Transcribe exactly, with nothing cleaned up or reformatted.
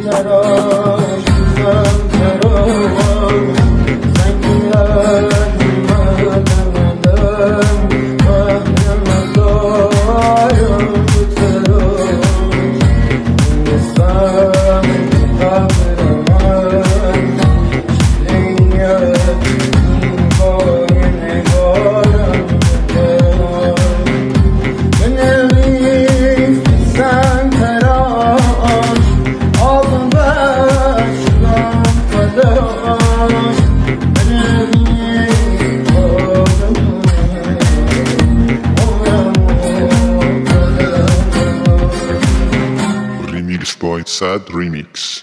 تراش بزن تراش سنگی لحظی مدمدم وحیم دارم به تراش نیستم قبر من شلیت زیبای نگارم به تراش بنویس بزن تراش آبم بشکم فداش بنویس آبم عمرم و فداش Remix by Sad Remix.